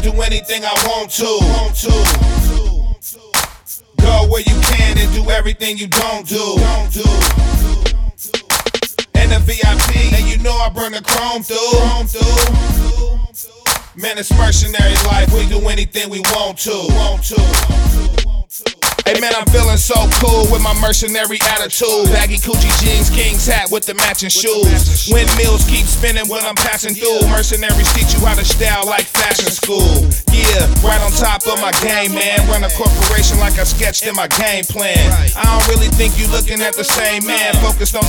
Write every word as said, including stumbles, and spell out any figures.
do anything I want to. Want to. Go where you can and do everything you don't do. Don't do. And the V I P, and you know I burn the chrome through. Chrome through. Man, it's mercenary life. We do anything we want to. Want to. Hey man, I'm feeling so cool with my mercenary attitude. Baggy Coochie jeans, King's hat with the matching shoes. Windmills keep spinning when I'm passing through. Mercenaries teach you how to style like fashion school. Yeah, right on top of my game, man. Run a corporation like I sketched in my game plan. I don't really think you looking at the same man. Focused on